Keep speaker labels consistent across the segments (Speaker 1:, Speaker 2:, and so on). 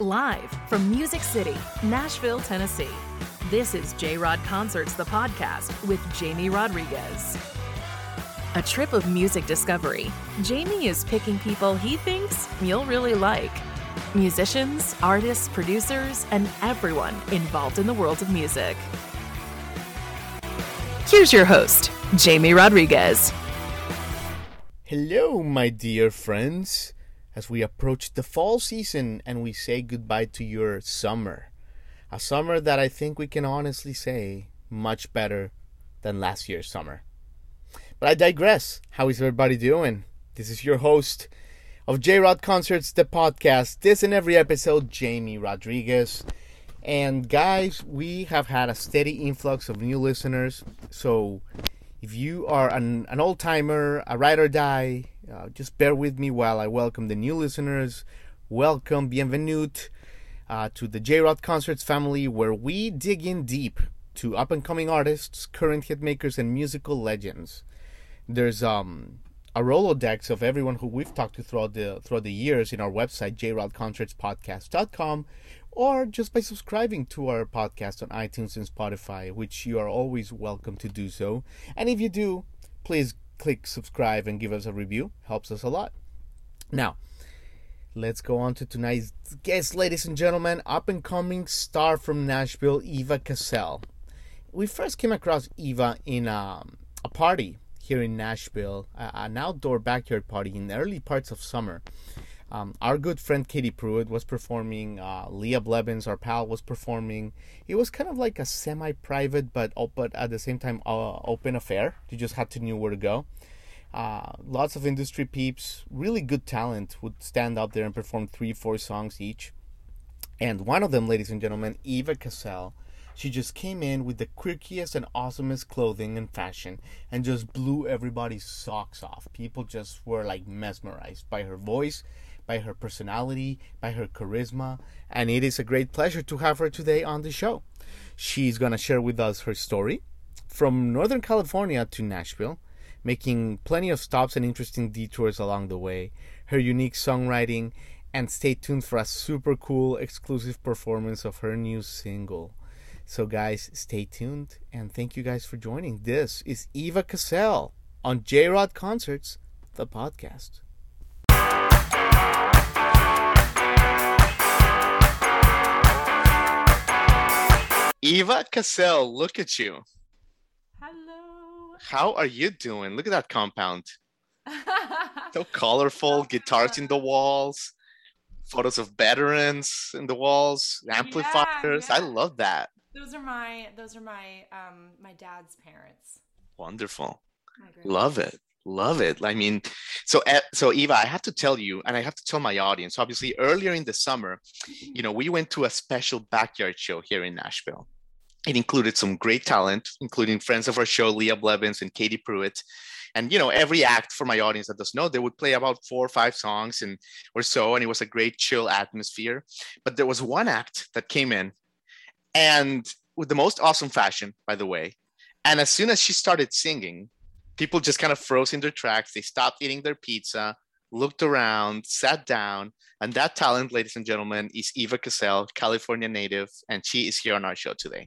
Speaker 1: Live from Music City, Nashville, Tennessee. This is J-Rod Concerts, the podcast with Jamie Rodriguez. A trip of music discovery. Jamie is picking people he thinks you'll really like. Musicians, artists, producers, and everyone involved in the world of music. Here's your host, Jamie Rodriguez.
Speaker 2: Hello, my dear friends, as we approach the fall season and we say goodbye to your summer. A summer that I think we can honestly say much better than last year's summer. But I digress. How is everybody doing? This is your host of J-Rod Concerts, the podcast. This and every episode, Jamie Rodriguez. And guys, we have had a steady influx of new listeners. So if you are an old-timer, a ride or die, just bear with me while I welcome the new listeners. Welcome, bienvenue to the J-Rod Concerts family, where we dig in deep to up-and-coming artists, current hitmakers, and musical legends. There's a Rolodex of everyone who we've talked to throughout the years in our website, jrodconcertspodcast.com, or just by subscribing to our podcast on iTunes and Spotify, which you are always welcome to do so. And if you do, please click subscribe and give us a review. Helps us a lot. Now, let's go on to tonight's guest, ladies and gentlemen. Up-and-coming star from Nashville, Eva Cassell. We first came across Eva in a party here in Nashville, an outdoor backyard party in the early parts of summer. Our good friend Katie Pruitt was performing. Leah Blevins, our pal, was performing. It was kind of like a semi-private, but at the same time open affair. You just had to know where to go. Lots of industry peeps, really good talent would stand up there and perform 3-4 songs each. And one of them, ladies and gentlemen, Eva Cassell, she just came in with the quirkiest and awesomest clothing and fashion and just blew everybody's socks off. People just were like mesmerized by her voice, by her personality, by her charisma, and it is a great pleasure to have her today on the show. She's going to share with us her story from Northern California to Nashville, making plenty of stops and interesting detours along the way, her unique songwriting, and stay tuned for a super cool exclusive performance of her new single. So guys, stay tuned, and thank you guys for joining. This is Eva Cassell on J-Rod Concerts, the podcast. Eva Cassell, look at you.
Speaker 3: Hello.
Speaker 2: How are you doing? Look at that compound. So colorful, guitars in the walls, photos of veterans in the walls, amplifiers.
Speaker 3: Yeah.
Speaker 2: I love that.
Speaker 3: Those are my my dad's parents.
Speaker 2: Wonderful. Love it. Love it. I mean, so Eva, I have to tell you, and I have to tell my audience, obviously earlier in the summer, we went to a special backyard show here in Nashville. It included some great talent, including friends of our show, Leah Blevins and Katie Pruitt. And, every act, for my audience that doesn't know, they would play about 4 or 5 songs or so, and it was a great chill atmosphere. But there was one act that came in, and with the most awesome fashion, by the way. And as soon as she started singing, people just kind of froze in their tracks. They stopped eating their pizza, looked around, sat down. And that talent, ladies and gentlemen, is Eva Cassell, California native. And she is here on our show today.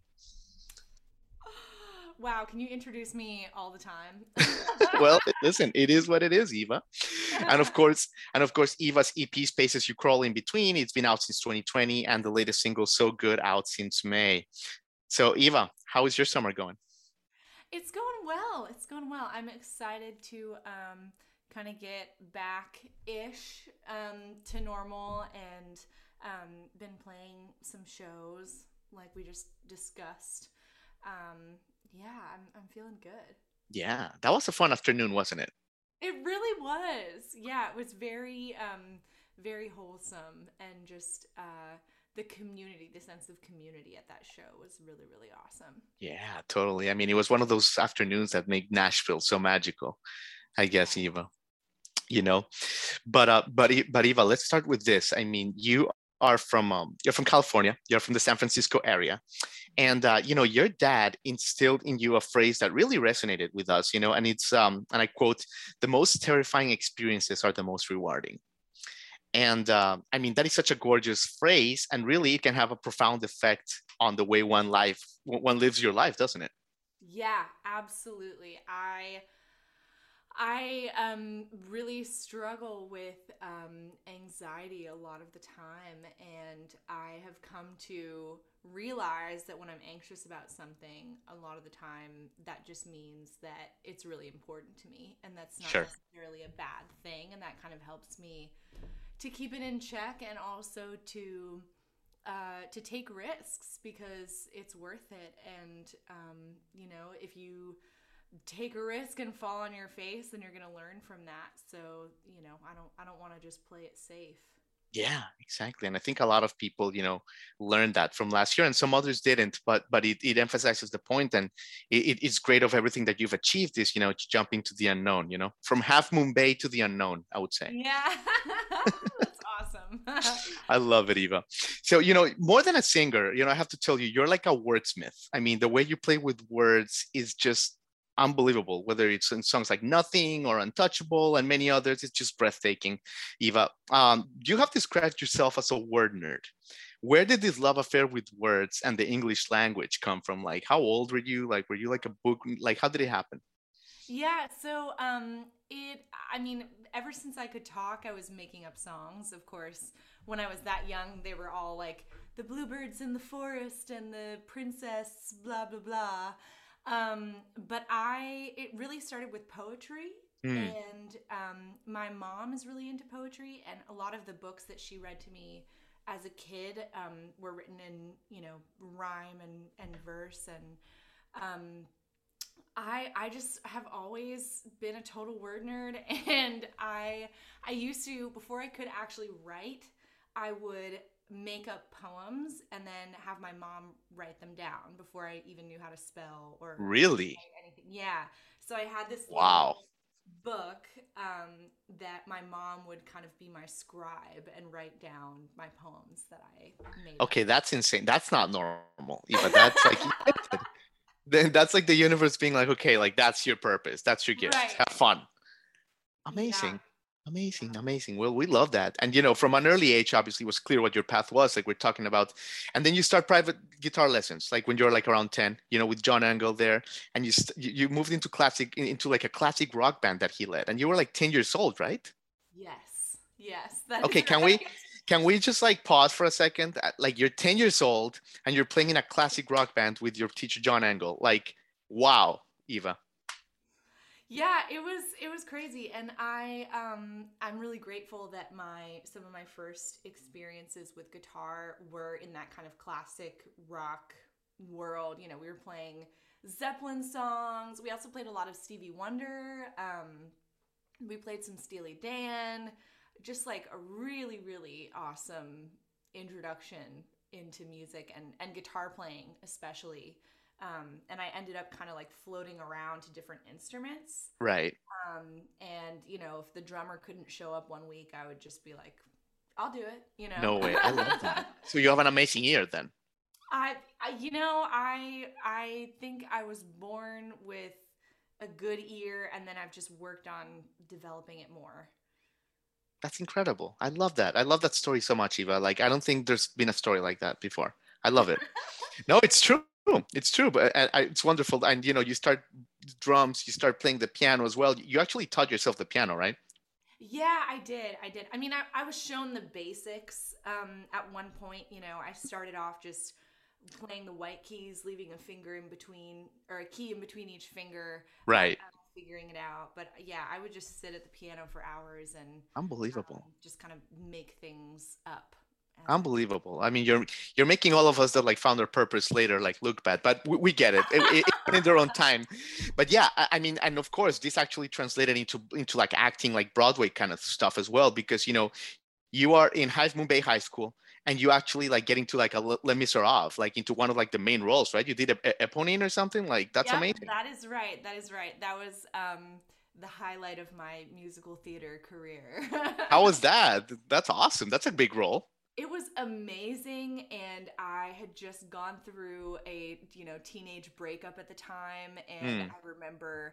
Speaker 3: Wow, can you introduce me all the time?
Speaker 2: Well, listen, it is what it is, Eva. And of course, Eva's EP, Spaces You Crawl in Between, it's been out since 2020, and the latest single, So Good, out since May. So Eva, how is your summer going?
Speaker 3: It's going well. I'm excited to kind of get back-ish to normal, and been playing some shows like we just discussed. I'm feeling good.
Speaker 2: Yeah, that was a fun afternoon, wasn't it?
Speaker 3: It really was. Yeah, it was very, very wholesome, and just the community, the sense of community at that show was really, really awesome.
Speaker 2: Yeah, totally. I mean, it was one of those afternoons that make Nashville so magical, I guess, Eva. But Eva, let's start with this. I mean, you're from California. You're from the San Francisco area, and your dad instilled in you a phrase that really resonated with us. And it's and I quote, "The most terrifying experiences are the most rewarding." And I mean, that is such a gorgeous phrase, and really it can have a profound effect on the way one lives your life, doesn't it?
Speaker 3: Yeah, absolutely. I really struggle with anxiety a lot of the time, and I have come to realize that when I'm anxious about something, a lot of the time that just means that it's really important to me, and that's not
Speaker 2: Sure.
Speaker 3: necessarily a bad thing, and that kind of helps me to keep it in check and also to take risks because it's worth it. And you know, if you take a risk and fall on your face, then you're going to learn from that. So, you know, I don't want to just play it safe.
Speaker 2: Yeah, exactly. And I think a lot of people, learned that from last year, and some others didn't. But it emphasizes the point, and it's great of everything that you've achieved is, jumping to the unknown, from Half Moon Bay to the unknown, I would say.
Speaker 3: Yeah. That's awesome.
Speaker 2: I love it, Eva. So, more than a singer, I have to tell you, you're like a wordsmith. I mean, the way you play with words is just unbelievable, whether it's in songs like Nothing or Untouchable and many others. It's just breathtaking. Eva, you have described yourself as a word nerd. Where did this love affair with words and the English language come from? Like, how old were you? Like, were you like a book? Like, how did it happen?
Speaker 3: Yeah, so I mean, ever since I could talk, I was making up songs. Of course, when I was that young, they were all like the bluebirds in the forest and the princess, blah blah blah. But it really started with poetry,
Speaker 2: Mm,
Speaker 3: and my mom is really into poetry, and a lot of the books that she read to me as a kid were written in, you know, rhyme and verse, and I just have always been a total word nerd, and I used to, before I could actually write, I would make up poems and then have my mom write them down before I even knew how to spell or
Speaker 2: really?
Speaker 3: write anything. Yeah. So I had this little
Speaker 2: Wow.
Speaker 3: book that my mom would kind of be my scribe and write down my poems that I made
Speaker 2: Okay, that's insane. That's not normal, Eva. That's like then that's like the universe being like, okay, like that's your purpose. That's your
Speaker 3: up.
Speaker 2: gift.
Speaker 3: Right.
Speaker 2: Have fun.
Speaker 3: Yeah.
Speaker 2: Amazing. Amazing.
Speaker 3: Yeah.
Speaker 2: Amazing. Well, we love that. And from an early age, obviously it was clear what your path was, like we're talking about. And then you start private guitar lessons, like when you're like around 10, with John Angle there. And you moved into into like a classic rock band that he led. And you were like 10 years old, right?
Speaker 3: Yes. Yes. That is
Speaker 2: Okay, can we
Speaker 3: right.
Speaker 2: can we just like pause for a second? Like you're 10 years old and you're playing in a classic rock band with your teacher John Angle. Like, wow, Eva.
Speaker 3: Yeah, it was crazy, and I'm really grateful that my some of my first experiences with guitar were in that kind of classic rock world. You know, we were playing Zeppelin songs. We also played a lot of Stevie Wonder. We played some Steely Dan. Just like a really really awesome introduction into music and guitar playing especially. And I ended up kind of like floating around to different instruments.
Speaker 2: Right.
Speaker 3: And you know, if the drummer couldn't show up one week, I would just be like, "I'll do it," you know.
Speaker 2: No way. I love that. So you have an amazing ear then.
Speaker 3: You know, I think I was born with a good ear, and then I've just worked on developing it more.
Speaker 2: That's incredible. I love that. I love that story so much, Eva. Like, I don't think there's been a story like that before. I love it. No, it's true. It's true, but it's wonderful. And you start drums, you start playing the piano as well. You actually taught yourself the piano, right?
Speaker 3: Yeah, I did. I did. I mean, I was shown the basics at one point. You know, I started off just playing the white keys, leaving a finger in between, or a key in between each finger,
Speaker 2: Right.
Speaker 3: figuring it out. But yeah, I would just sit at the piano for hours and
Speaker 2: Unbelievable.
Speaker 3: just kind of make things up as I went.
Speaker 2: Unbelievable. I mean, you're making all of us that like found their purpose later like look bad, but we get it. In their own time. But yeah, I mean, and of course, this actually translated into like acting, like Broadway kind of stuff as well, because you are in High Moon Bay High School, and you actually like getting to like a Les Miserables, like into one of like the main roles, right? You did a Eponine or something. Like that's
Speaker 3: Yep,
Speaker 2: amazing.
Speaker 3: that is right. That is right. That was the highlight of my musical theater career.
Speaker 2: How was that? That's awesome. That's a big role.
Speaker 3: It was amazing, and I had just gone through a, you know, teenage breakup at the time, and
Speaker 2: Mm,
Speaker 3: I remember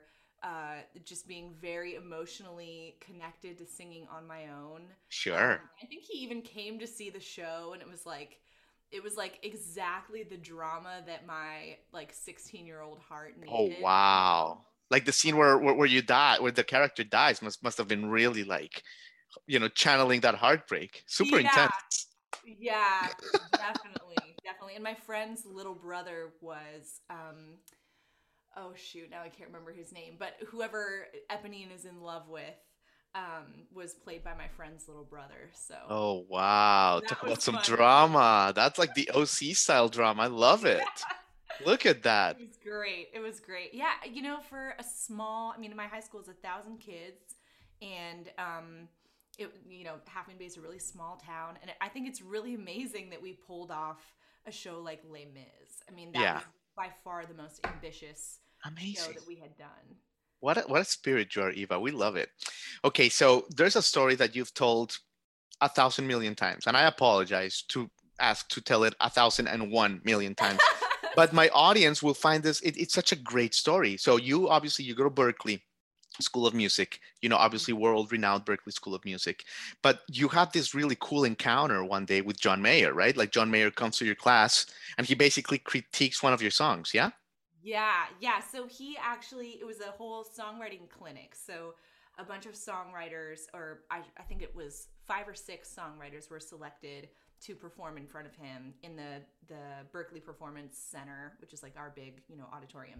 Speaker 3: just being very emotionally connected to singing on my own.
Speaker 2: Sure.
Speaker 3: I think he even came to see the show, and it was like exactly the drama that my like 16-year-old heart
Speaker 2: Oh,
Speaker 3: needed.
Speaker 2: wow. Like the scene where you die, where the character dies must have been really like, channeling that heartbreak. Super
Speaker 3: Yeah,
Speaker 2: intense.
Speaker 3: yeah, definitely, definitely. And my friend's little brother was, oh shoot, now I can't remember his name, but whoever Eponine is in love with, was played by my friend's little brother. So
Speaker 2: Oh, wow.
Speaker 3: that
Speaker 2: Talk
Speaker 3: was
Speaker 2: about some
Speaker 3: fun.
Speaker 2: drama. That's like the OC style drama. I love
Speaker 3: Yeah.
Speaker 2: it. Look at that.
Speaker 3: It was great. It was great. Yeah, for a small, I mean, my high school is 1,000 kids, and Half Moon Bay is a really small town, and I think it's really amazing that we pulled off a show like Les Mis. I mean, that
Speaker 2: Yeah.
Speaker 3: was by far the most ambitious show
Speaker 2: Amazing.
Speaker 3: that we had done.
Speaker 2: What a spirit you are, Eva. We love it. Okay, so there's a story that you've told 1,000 million times, and I apologize to ask to tell it 1,001 million times. But my audience will find this. It's such a great story. So you go to Berkeley School of Music, obviously world renowned Berkeley School of Music, but you have this really cool encounter one day with John Mayer, right? Like John Mayer comes to your class and he basically critiques one of your songs. Yeah.
Speaker 3: Yeah, yeah. So it was a whole songwriting clinic. So a bunch of songwriters, or I think it was 5 or 6 songwriters, were selected to perform in front of him in the Berkeley Performance Center, which is like our big, auditorium.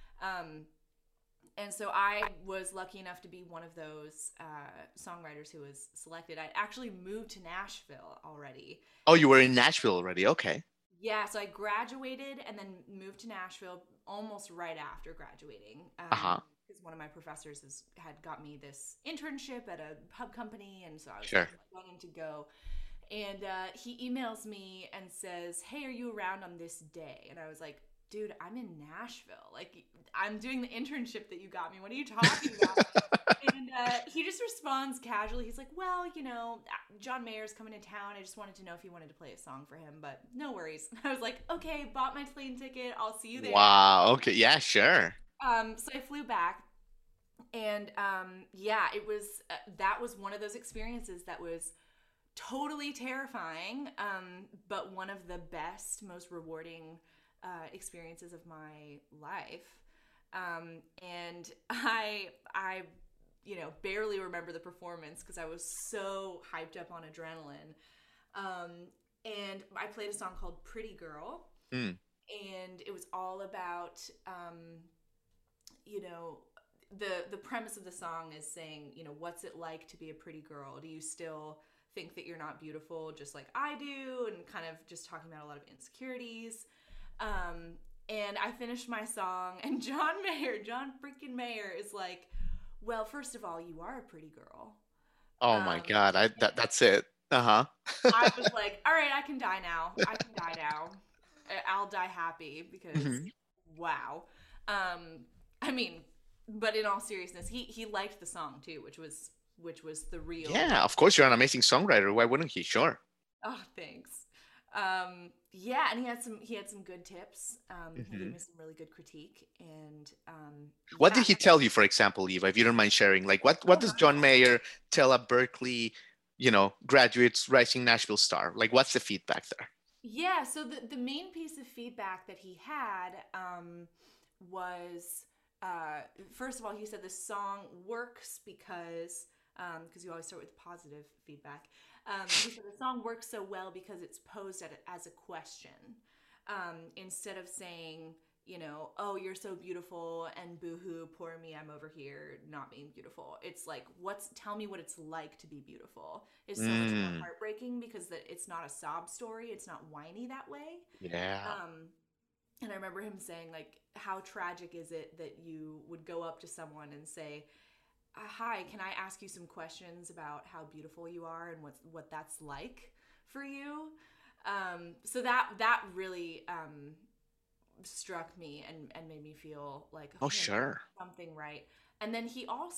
Speaker 3: And so I was lucky enough to be one of those songwriters who was selected. I'd actually moved to Nashville already.
Speaker 2: Oh, you were in Nashville already. Okay.
Speaker 3: Yeah, so I graduated and then moved to Nashville almost right after graduating.
Speaker 2: Uh-huh.
Speaker 3: Because one of my professors had got me this internship at a pub company, and so I was
Speaker 2: Sure.
Speaker 3: wanting to go. And he emails me and says, "Hey, are you around on this day?" And I was like, "Dude, I'm in Nashville. Like, I'm doing the internship that you got me. What are you talking about?" And he just responds casually. He's like, "Well, John Mayer's coming to town. I just wanted to know if you wanted to play a song for him, but no worries." I was like, "Okay, bought my plane ticket. I'll see you there."
Speaker 2: Wow. Okay. Yeah, sure.
Speaker 3: So I flew back, and that was one of those experiences that was totally terrifying, but one of the best, most rewarding experiences of my life. And I barely remember the performance because I was so hyped up on adrenaline. And I played a song called Pretty Girl.
Speaker 2: Mm.
Speaker 3: And it was all about, the premise of the song is saying, what's it like to be a pretty girl? Do you still think that you're not beautiful just like I do? And kind of just talking about a lot of insecurities. And I finished my song, and John freaking Mayer is like, "Well, first of all, you are a pretty girl."
Speaker 2: Oh my God. That's it. Uh-huh.
Speaker 3: I was like, "All right, I can die now. I can die now. I'll die happy because
Speaker 2: Mhm.
Speaker 3: wow." I mean, but in all seriousness, he liked the song too, which was the real.
Speaker 2: Yeah, of course you're an amazing songwriter. Why wouldn't he? Sure.
Speaker 3: Oh, thanks. Yeah, and he had some good tips. He gave
Speaker 2: Mhm.
Speaker 3: me some really good critique, and
Speaker 2: What
Speaker 3: yeah.
Speaker 2: did he tell you, for example, Eva, if you don't mind sharing? Like what does John Mayer tell a Berkeley, graduates rising Nashville star? Like what's the feedback there?
Speaker 3: Yeah, so the main piece of feedback that he had was, first of all, he said the song works because you always start with positive feedback. He said the song works so well because it's posed as a question, instead of saying, "Oh, you're so beautiful," and "Boo-hoo, poor me, I'm over here not being beautiful." It's like, tell me what it's like to be beautiful is so much more
Speaker 2: Mm,
Speaker 3: heartbreaking because it's not a sob story. It's not whiny that way.
Speaker 2: yeah.
Speaker 3: And I remember him saying, like, how tragic is it that you would go up to someone and say, "Hi, can I ask you some questions about how beautiful you are and what that's like for you?" So that really struck me and made me feel like,
Speaker 2: Oh,
Speaker 3: okay, I'm doing
Speaker 2: sure.
Speaker 3: something right. And then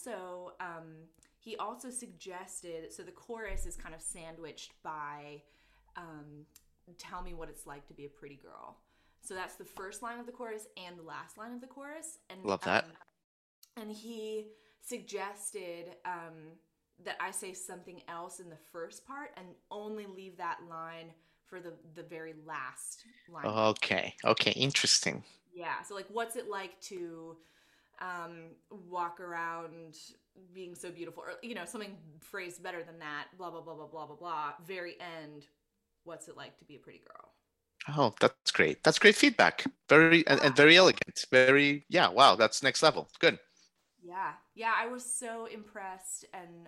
Speaker 3: he also suggested, so the chorus is kind of sandwiched by "Tell me what it's like to be a pretty girl." So that's the first line of the chorus and the last line of the chorus,
Speaker 2: Love that.
Speaker 3: and he suggested that I say something else in the first part and only leave that line for the very last line.
Speaker 2: Okay. Okay. Interesting.
Speaker 3: Yeah. So like, what's it like to walk around being so beautiful, or something phrased better than that, blah blah blah blah blah blah blah, very end, what's it like to be a pretty girl?
Speaker 2: Oh, that's great. That's great feedback. Very and very elegant. Very, yeah, wow, that's next level. Good.
Speaker 3: Yeah, I was so impressed and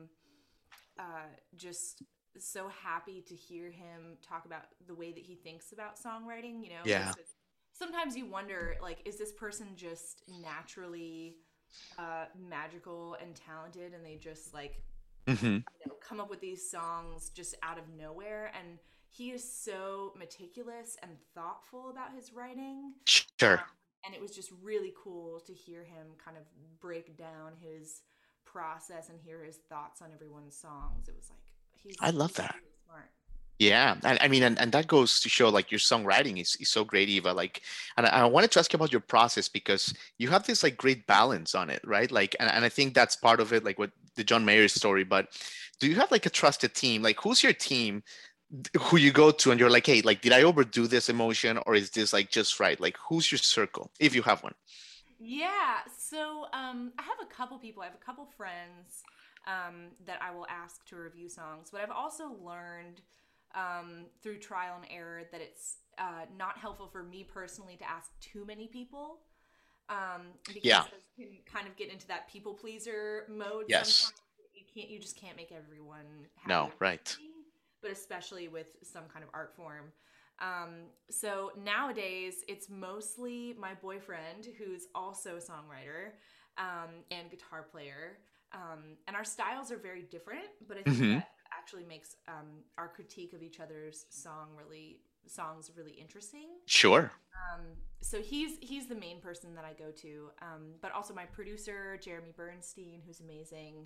Speaker 3: just so happy to hear him talk about the way that he thinks about songwriting.
Speaker 2: Yeah.
Speaker 3: Sometimes you wonder, like, is this person just naturally magical and talented, and they just like come up with these songs just out of nowhere? And he is so meticulous and thoughtful about his writing.
Speaker 2: Sure.
Speaker 3: And it was just really cool to hear him kind of break down his process and hear his thoughts on everyone's songs. It was like,
Speaker 2: I love that.
Speaker 3: Really smart.
Speaker 2: Yeah, and I mean, and that goes to show like your songwriting is so great, Eva. Like, and I wanted to ask you about your process because you have this like great balance on it, right? Like, and I think that's part of it, like what the John Mayer story. But do you have like a trusted team? Like, who's your team who you go to and you're like, hey, like, did I overdo this emotion or is this like just right? Like, who's your circle if you have one?
Speaker 3: Yeah, so I have a couple people. I have a couple friends that I will ask to review songs, but I've also learned through trial and error that it's not helpful for me personally to ask too many people because you can kind of get into that people pleaser mode.
Speaker 2: Yes.
Speaker 3: Sometimes. You just can't make everyone happy.
Speaker 2: No, right.
Speaker 3: But especially with some kind of art form. So nowadays, it's mostly my boyfriend, who's also a songwriter and guitar player. And our styles are very different, but I think that actually makes our critique of each other's songs really interesting.
Speaker 2: Sure.
Speaker 3: So he's the main person that I go to, but also my producer, Jeremy Bernstein, who's amazing.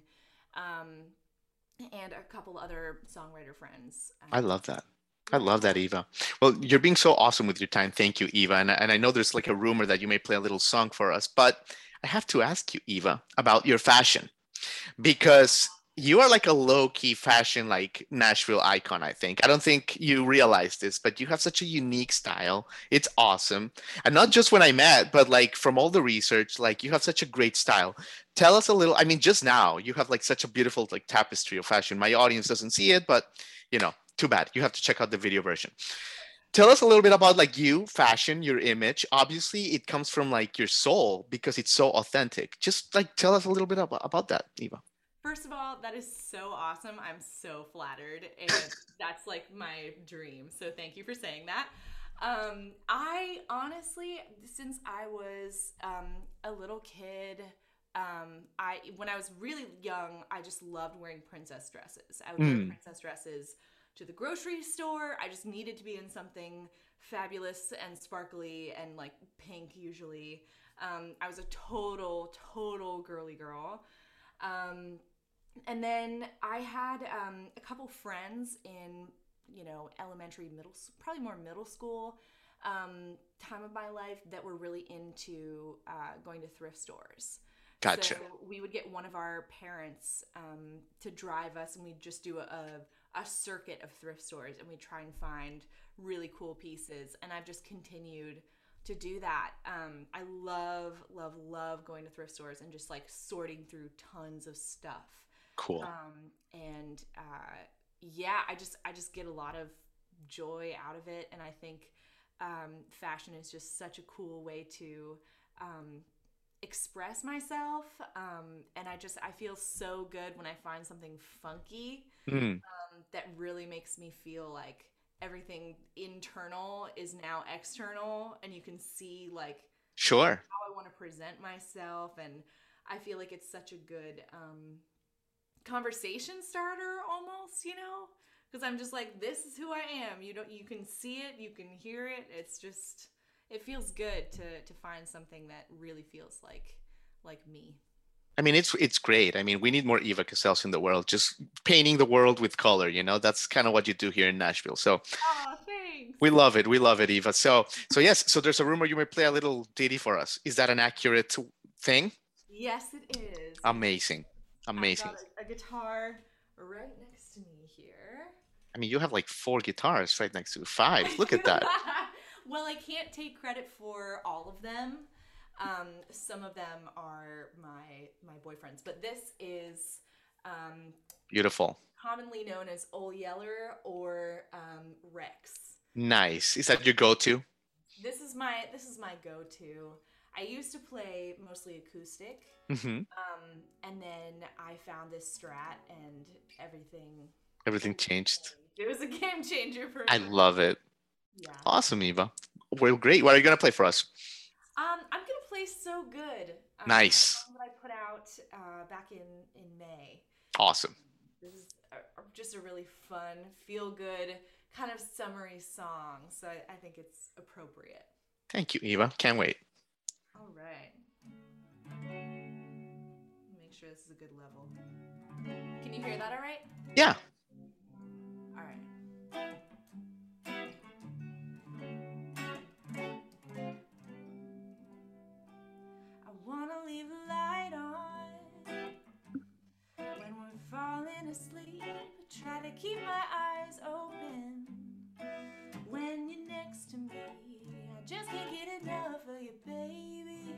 Speaker 3: And a couple other songwriter friends.
Speaker 2: I love that. I love that, Eva. Well, you're being so awesome with your time. Thank you, Eva. And I know there's like a rumor that you may play a little song for us, but I have to ask you, Eva, about your fashion because you are like a low-key fashion, like Nashville icon, I think. I don't think you realize this, but you have such a unique style. It's awesome. And not just when I met, but like from all the research, like you have such a great style. Tell us a little, I mean, just now you have like such a beautiful like tapestry of fashion. My audience doesn't see it, but too bad. You have to check out the video version. Tell us a little bit about like you, fashion, your image. Obviously, it comes from like your soul because it's so authentic. Just like tell us a little bit about that, Eva.
Speaker 3: First of all, that is so awesome. I'm so flattered, and that's like my dream. So thank you for saying that. I honestly, since I was a little kid, when I was really young, I just loved wearing princess dresses. I would wear princess dresses to the grocery store. I just needed to be in something fabulous and sparkly and like pink usually. I was a total girly girl. And then I had a couple friends in, elementary, probably more middle school time of my life that were really into going to thrift stores.
Speaker 2: Gotcha.
Speaker 3: So we would get one of our parents to drive us, and we'd just do a circuit of thrift stores, and we'd try and find really cool pieces. And I've just continued to do that. I love going to thrift stores and just like sorting through tons of stuff.
Speaker 2: Cool.
Speaker 3: I just get a lot of joy out of it, and I think fashion is just such a cool way to express myself. And I feel so good when I find something funky that really makes me feel like everything internal is now external, and you can see like
Speaker 2: sure
Speaker 3: how I want to present myself. And I feel like it's such a good conversation starter almost, because I'm just like, this is who I am. You can see it, you can hear it. It's just, it feels good to find something that really feels like me.
Speaker 2: I mean, it's great. I mean, we need more Eva Casals in the world, just painting the world with color, That's kind of what you do here in Nashville. So
Speaker 3: thanks.
Speaker 2: We love it, Eva. So yes, so there's a rumor you may play a little ditty for us. Is that an accurate thing?
Speaker 3: Yes, it is.
Speaker 2: Amazing.
Speaker 3: I've
Speaker 2: Amazing.
Speaker 3: got a guitar right next to me here.
Speaker 2: I mean, you have like 4 guitars right next to you. 5. Look at that.
Speaker 3: Well, I can't take credit for all of them. Some of them are my boyfriend's, but this is
Speaker 2: Beautiful.
Speaker 3: commonly known as Ol Yeller or Rex.
Speaker 2: Nice. Is that your go-to?
Speaker 3: This is my go-to. I used to play mostly acoustic,
Speaker 2: Mm-hmm.
Speaker 3: and then I found this Strat, and
Speaker 2: Everything changed.
Speaker 3: It was a game changer for me.
Speaker 2: I love it.
Speaker 3: Yeah.
Speaker 2: Awesome, Eva. Well, great. What are you going to play for us?
Speaker 3: I'm gonna play So Good.
Speaker 2: Nice.
Speaker 3: A song that I put out back in May.
Speaker 2: Awesome.
Speaker 3: This is just a really fun, feel good, kind of summery song. So I think it's appropriate.
Speaker 2: Thank you, Eva. Can't wait.
Speaker 3: All right. Make sure this is a good level. Can you hear that all right?
Speaker 2: Yeah.
Speaker 3: All right. I wanna leave the light on when we're falling asleep. Try to keep my eyes open when you're next to me. I just can't get enough of you, baby.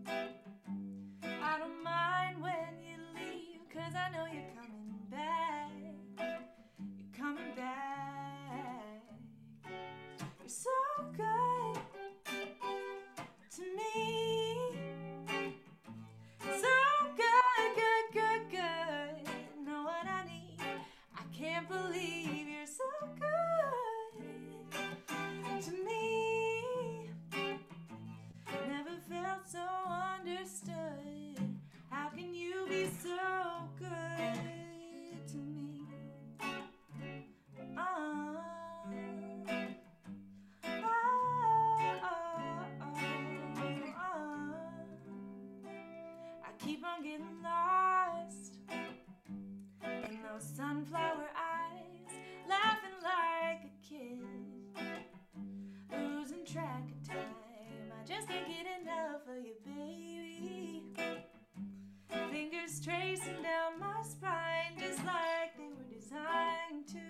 Speaker 3: I don't mind when you leave, 'cause I know you're coming back. You're coming back. You're so good to me. So good, good, good, good. Know what I need. I can't believe you're so good to me. Never felt so understood. How can you be so good to me? I keep on getting lost in those sunflower eyes, laughing like a kid, losing track of time. I just can't get enough of you, baby. Fingers tracing down my spine, just like they were designed to.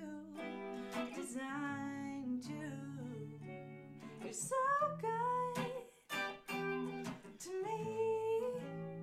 Speaker 3: You're so good to me.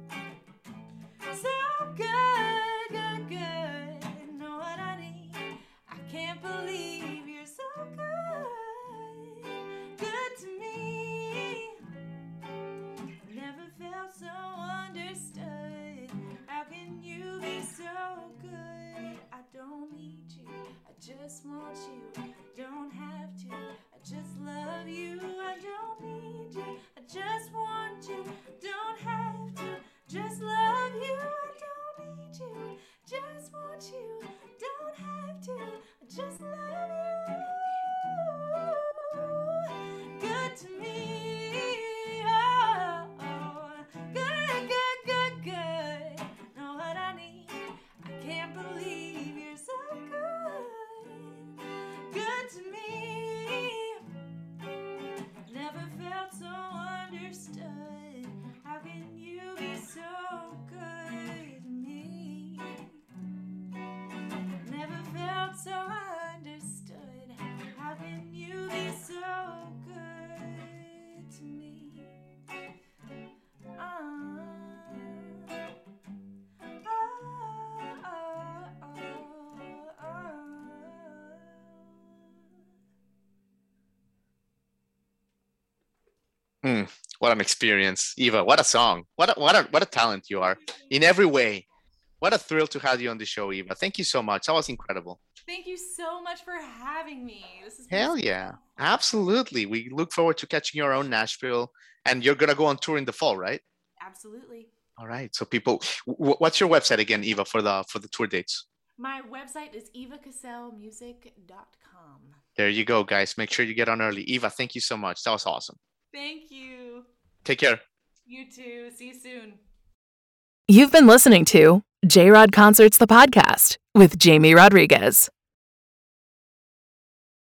Speaker 3: So good, good, good. Know what I need. I can't believe you're so good, good to me. Never felt so understood. How can you be so good? I don't need you, I just want you. Don't have to, I just love you. I don't need you, I just want you. Don't have to, just love you. I don't need you, just want you. Don't have to, I just love you. Good to me. Oh, oh. Good, good, good, good. Know what I need. I can't believe you're so good. Good to me. Never felt so understood. How can you be so good to me? Never felt so understood. How can you be so good to me?
Speaker 2: What an experience. Eva, what a song. What a talent you are in every way. What a thrill to have you on the show, Eva. Thank you so much. That was incredible.
Speaker 3: Thank you so much for having me. This has been
Speaker 2: Hell
Speaker 3: so
Speaker 2: yeah.
Speaker 3: fun.
Speaker 2: Absolutely. We look forward to catching you around Nashville. And you're going to go on tour in the fall, right?
Speaker 3: Absolutely.
Speaker 2: All right. So people, what's your website again, Eva, for the tour dates?
Speaker 3: My website is evacassellmusic.com.
Speaker 2: There you go, guys. Make sure you get on early. Eva, thank you so much. That was awesome.
Speaker 3: Thank you.
Speaker 2: Take care.
Speaker 3: You too. See you soon.
Speaker 1: You've been listening to J-Rod Concerts, the podcast with Jamie Rodriguez.